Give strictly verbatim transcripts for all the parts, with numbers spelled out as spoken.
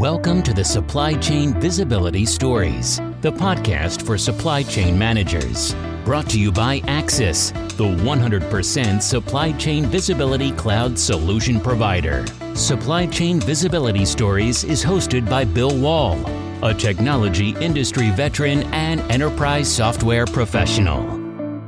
Welcome to the Supply Chain Visibility Stories, the podcast for supply chain managers. Brought to you by Axis, the one hundred percent supply chain visibility cloud solution provider. Supply Chain Visibility Stories is hosted by Bill Wall, a technology industry veteran and enterprise software professional.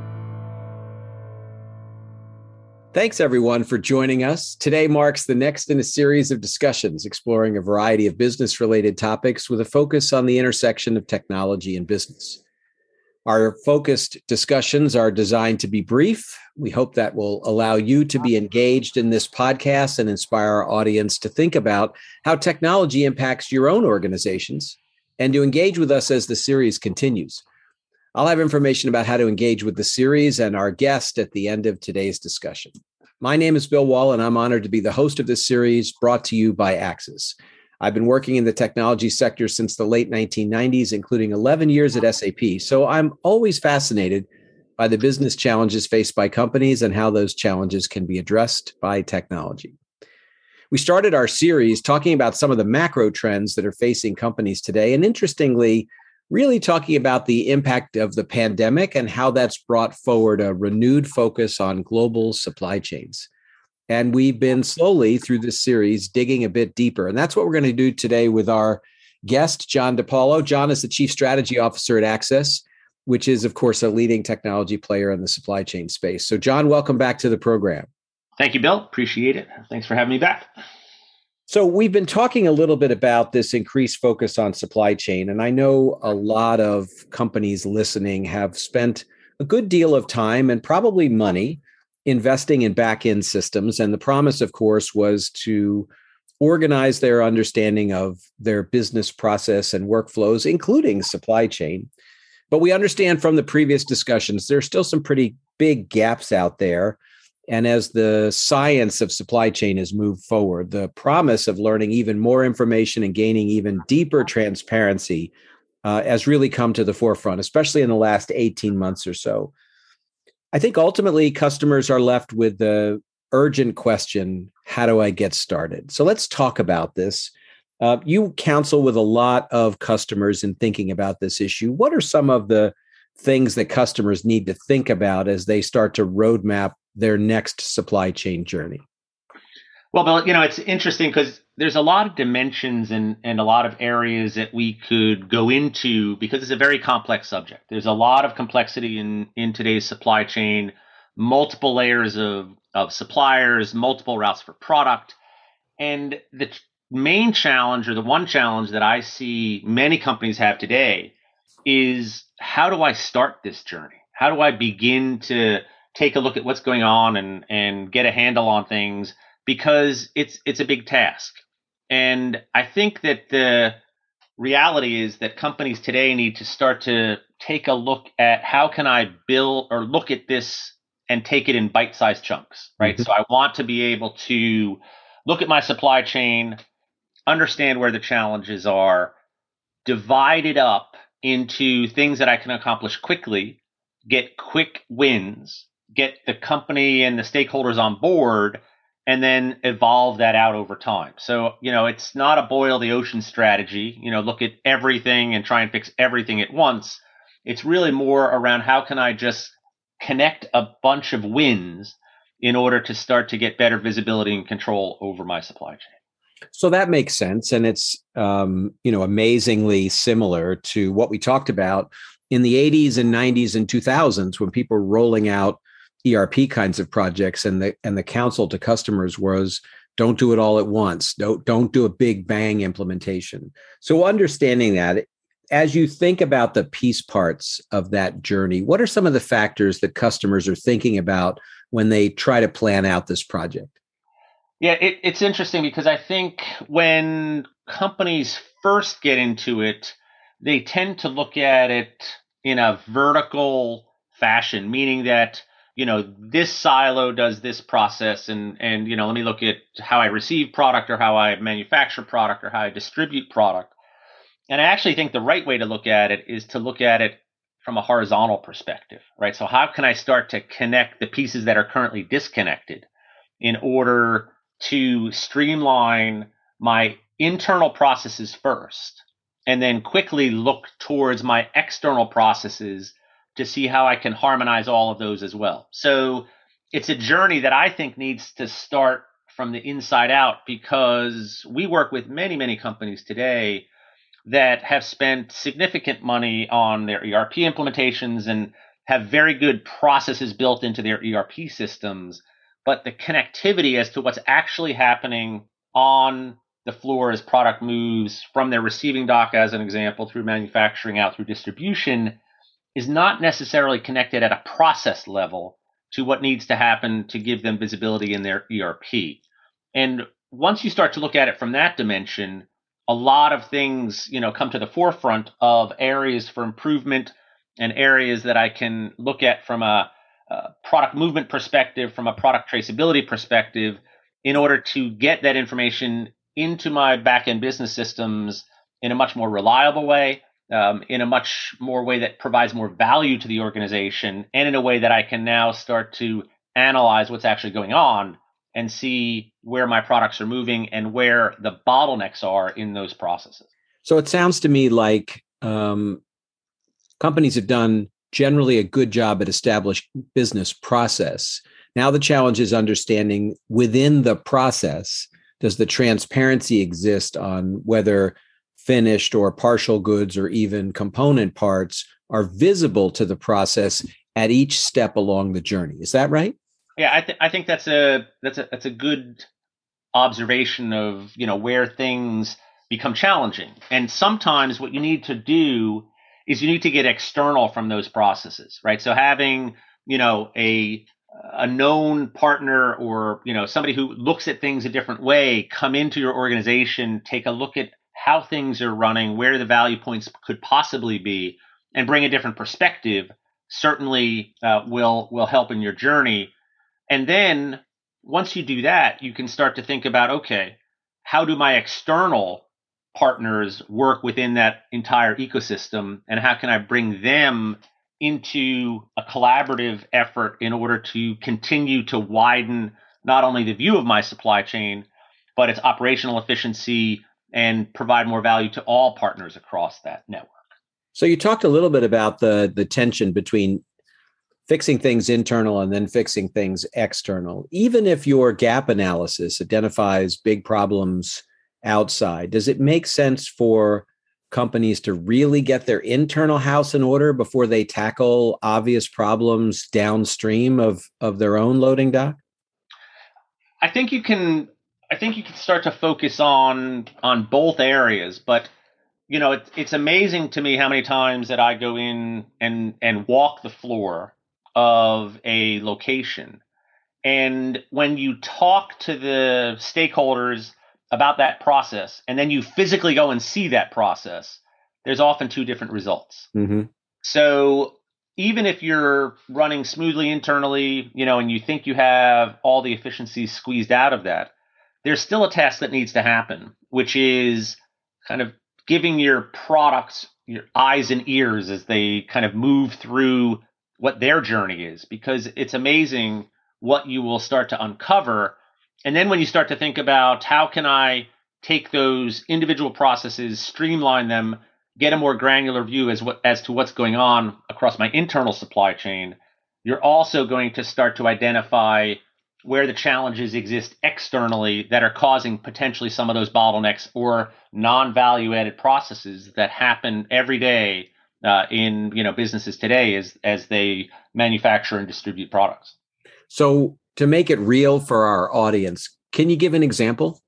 Thanks, everyone, for joining us. Today marks the next in a series of discussions exploring a variety of business-related topics with a focus on the intersection of technology and business. Our focused discussions are designed to be brief. We hope that will allow you to be engaged in this podcast and inspire our audience to think about how technology impacts your own organizations and to engage with us as the series continues. I'll have information about how to engage with the series and our guest at the end of today's discussion. My name is Bill Wall, and I'm honored to be the host of this series brought to you by Axis. I've been working in the technology sector since the late nineteen nineties, including eleven years at S A P. So I'm always fascinated by the business challenges faced by companies and how those challenges can be addressed by technology. We started our series talking about some of the macro trends that are facing companies today. And interestingly, really talking about the impact of the pandemic and how that's brought forward a renewed focus on global supply chains. And we've been slowly through this series digging a bit deeper. And that's what we're going to do today with our guest, John DePaulo. John is the Chief Strategy Officer at Axis, which is, of course, a leading technology player in the supply chain space. So, John, welcome back to the program. Thank you, Bill. Appreciate it. Thanks for having me back. So we've been talking a little bit about this increased focus on supply chain, and I know a lot of companies listening have spent a good deal of time and probably money investing in back-end systems. And the promise, of course, was to organize their understanding of their business process and workflows, including supply chain. But we understand from the previous discussions, there's still some pretty big gaps out there. And as the science of supply chain has moved forward, the promise of learning even more information and gaining even deeper transparency uh, has really come to the forefront, especially in the last eighteen months or so. I think ultimately customers are left with the urgent question, how do I get started? So let's talk about this. Uh, you counsel with a lot of customers in thinking about this issue. What are some of the things that customers need to think about as they start to roadmap their next supply chain journey? Well, Bill, you know, it's interesting because there's a lot of dimensions and, and a lot of areas that we could go into because it's a very complex subject. There's a lot of complexity in, in today's supply chain, multiple layers of, of suppliers, multiple routes for product. And the main challenge, or the one challenge that I see many companies have today, is how do I start this journey? How do I begin to take a look at what's going on and, and get a handle on things, because it's it's a big task. And I think that the reality is that companies today need to start to take a look at how can I build or look at this and take it in bite-sized chunks, right? Mm-hmm. So I want to be able to look at my supply chain, understand where the challenges are, divide it up into things that I can accomplish quickly, get quick wins, get the company and the stakeholders on board, and then evolve that out over time. So, you know, it's not a boil the ocean strategy, you know, look at everything and try and fix everything at once. It's really more around how can I just connect a bunch of wins in order to start to get better visibility and control over my supply chain. So that makes sense. And it's, um, you know, amazingly similar to what we talked about in the eighties and nineties and two thousands when people were rolling out E R P kinds of projects, and the and the counsel to customers was, don't do it all at once. Don't don't do a big bang implementation. So understanding that, as you think about the piece parts of that journey, what are some of the factors that customers are thinking about when they try to plan out this project? Yeah, it, it's interesting because I think when companies first get into it, they tend to look at it in a vertical fashion, meaning that, you know, this silo does this process, and, and, you know, let me look at how I receive product or how I manufacture product or how I distribute product. And I actually think the right way to look at it is to look at it from a horizontal perspective, right? So how can I start to connect the pieces that are currently disconnected in order to streamline my internal processes first, and then quickly look towards my external processes to see how I can harmonize all of those as well. So it's a journey that I think needs to start from the inside out, because we work with many, many companies today that have spent significant money on their E R P implementations and have very good processes built into their E R P systems. But the connectivity as to what's actually happening on the floor as product moves from their receiving dock, as an example, through manufacturing out through distribution, is not necessarily connected at a process level to what needs to happen to give them visibility in their E R P. And once you start to look at it from that dimension, a lot of things, you know, come to the forefront of areas for improvement and areas that I can look at from a, a product movement perspective, from a product traceability perspective, in order to get that information into my back-end business systems in a much more reliable way, um, in a much more way that provides more value to the organization, and in a way that I can now start to analyze what's actually going on and see where my products are moving and where the bottlenecks are in those processes. So it sounds to me like um, companies have done generally a good job at established business process. Now the challenge is understanding within the process, does the transparency exist on whether finished or partial goods or even component parts are visible to the process at each step along the journey? Is that right? Yeah, I, th- I think that's a that's a that's a good observation of, you know, where things become challenging. And sometimes what you need to do is you need to get external from those processes, right? So having, you know, a a known partner, or, you know, somebody who looks at things a different way come into your organization, take a look at how things are running, where the value points could possibly be, and bring a different perspective, certainly uh, will will help in your journey. And then once you do that, you can start to think about, okay, how do my external partners work within that entire ecosystem, and how can I bring them into a collaborative effort in order to continue to widen not only the view of my supply chain, but its operational efficiency, and provide more value to all partners across that network. So you talked a little bit about the the tension between fixing things internal and then fixing things external. Even if your gap analysis identifies big problems outside, does it make sense for companies to really get their internal house in order before they tackle obvious problems downstream of, of their own loading dock? I think you can I think you can start to focus on on both areas, but you know, it, it's amazing to me how many times that I go in and and walk the floor of a location. And when you talk to the stakeholders about that process, and then you physically go and see that process, there's often two different results. Mm-hmm. So even if you're running smoothly internally, you know, and you think you have all the efficiencies squeezed out of that, there's still a task that needs to happen, which is kind of giving your products your eyes and ears as they kind of move through what their journey is, because it's amazing what you will start to uncover. And then when you start to think about how can I take those individual processes, streamline them, get a more granular view as what as to what's going on across my internal supply chain, you're also going to start to identify where the challenges exist externally that are causing potentially some of those bottlenecks or non-value added processes that happen every day Uh, in you know businesses today as as they manufacture and distribute products. So to make it real for our audience, can you give an example?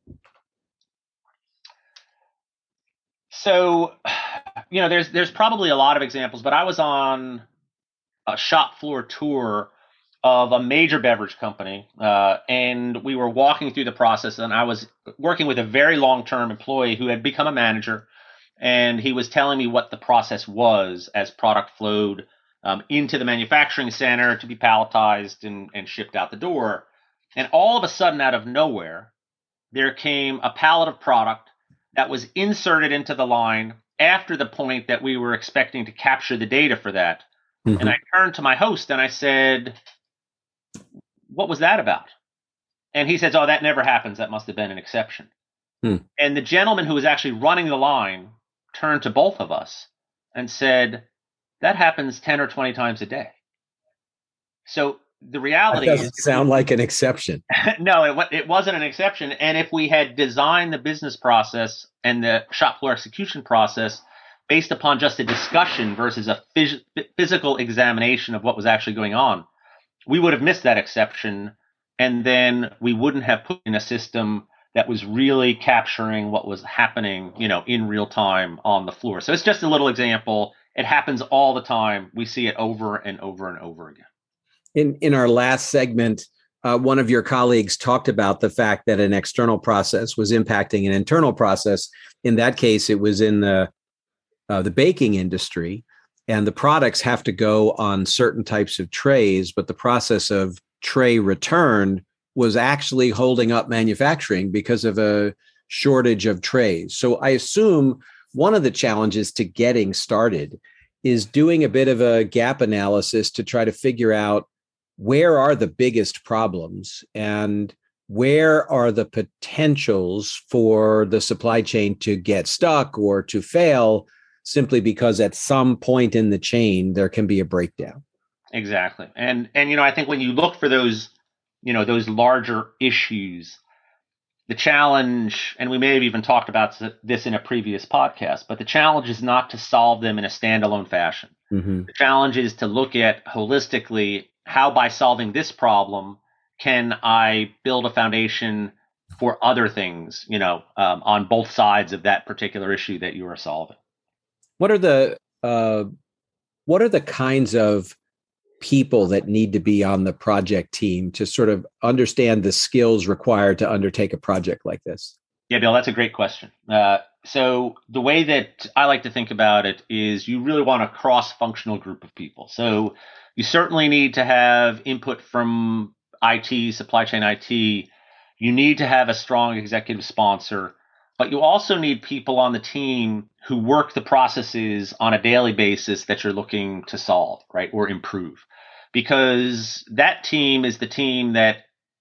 So, you know, there's there's probably a lot of examples, but I was on a shop floor tour of a major beverage company, uh, and we were walking through the process, and I was working with a very long-term employee who had become a manager. And he was telling me what the process was as product flowed um, into the manufacturing center to be palletized and, and shipped out the door. And all of a sudden, out of nowhere, there came a pallet of product that was inserted into the line after the point that we were expecting to capture the data for that. Mm-hmm. And I turned to my host and I said, "What was that about?" And he says, "Oh, that never happens. That must have been an exception." Hmm. And the gentleman who was actually running the line turned to both of us and said, that happens ten or twenty times a day. So the reality that doesn't is, sound like an exception. no, it, it wasn't an exception. And if we had designed the business process and the shop floor execution process based upon just a discussion versus a phys- physical examination of what was actually going on, we would have missed that exception. And then we wouldn't have put in a system that was really capturing what was happening, you know, in real time on the floor. So it's just a little example. It happens all the time. We see it over and over and over again. In in our last segment, uh, one of your colleagues talked about the fact that an external process was impacting an internal process. In that case, it was in the uh, the baking industry, and the products have to go on certain types of trays, but the process of tray return was actually holding up manufacturing because of a shortage of trays. So I assume one of the challenges to getting started is doing a bit of a gap analysis to try to figure out where are the biggest problems and where are the potentials for the supply chain to get stuck or to fail simply because at some point in the chain, there can be a breakdown. Exactly. And, and, you know, I think when you look for those, you know, those larger issues, the challenge, and we may have even talked about this in a previous podcast, but the challenge is not to solve them in a standalone fashion. Mm-hmm. The challenge is to look at holistically how by solving this problem can I build a foundation for other things, you know, um, on both sides of that particular issue that you are solving. What are the uh, what are the kinds of people that need to be on the project team to sort of understand the skills required to undertake a project like this? Yeah, Bill, that's a great question. Uh, so the way that I like to think about it is you really want a cross-functional group of people. So you certainly need to have input from I T, supply chain I T. You need to have a strong executive sponsor, but you also need people on the team who work the processes on a daily basis that you're looking to solve, right, or improve. Because that team is the team that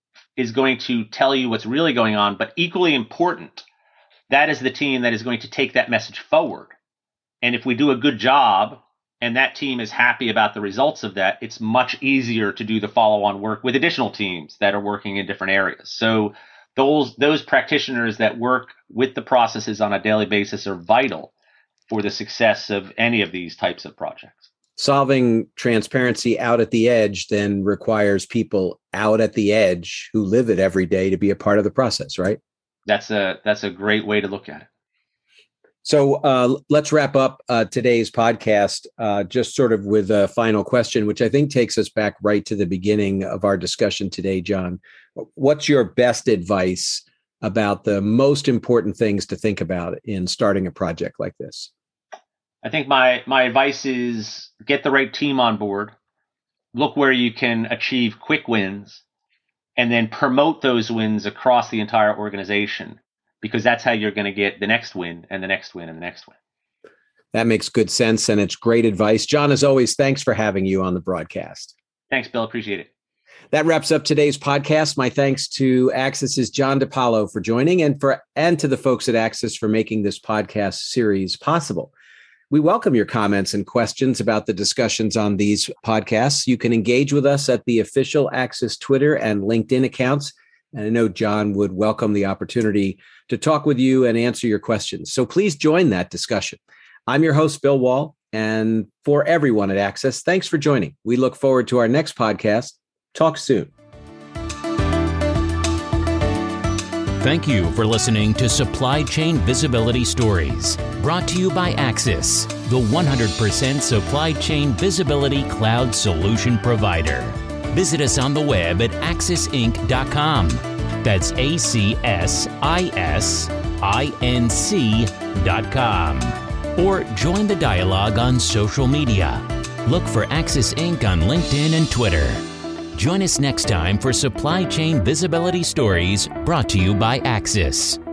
is going to tell you what's really going on, but equally important, that is the team that is going to take that message forward. And if we do a good job and that team is happy about the results of that, it's much easier to do the follow-on work with additional teams that are working in different areas. So those those practitioners that work with the processes on a daily basis are vital for the success of any of these types of projects. Solving transparency out at the edge then requires people out at the edge who live it every day to be a part of the process, right? That's a that's a great way to look at it. So uh, let's wrap up uh, today's podcast uh, just sort of with a final question, which I think takes us back right to the beginning of our discussion today, John. What's your best advice about the most important things to think about in starting a project like this? I think my my advice is get the right team on board, look where you can achieve quick wins, and then promote those wins across the entire organization, because that's how you're going to get the next win and the next win and the next win. That makes good sense, and it's great advice. John, as always, thanks for having you on the broadcast. Thanks, Bill. Appreciate it. That wraps up today's podcast. My thanks to Axis's John DiPaolo for joining, and for and to the folks at Axis for making this podcast series possible. We welcome your comments and questions about the discussions on these podcasts. You can engage with us at the official Axis Twitter and LinkedIn accounts. And I know John would welcome the opportunity to talk with you and answer your questions. So please join that discussion. I'm your host, Bill Wall. And for everyone at Axis, thanks for joining. We look forward to our next podcast. Talk soon. Thank you for listening to Supply Chain Visibility Stories, brought to you by Axis, the one hundred percent supply chain visibility cloud solution provider. Visit us on the web at axis inc dot com. That's A C S I S I N C dot com. Or join the dialogue on social media. Look for Axis Incorporated on LinkedIn and Twitter. Join us next time for Supply Chain Visibility Stories, brought to you by Axis.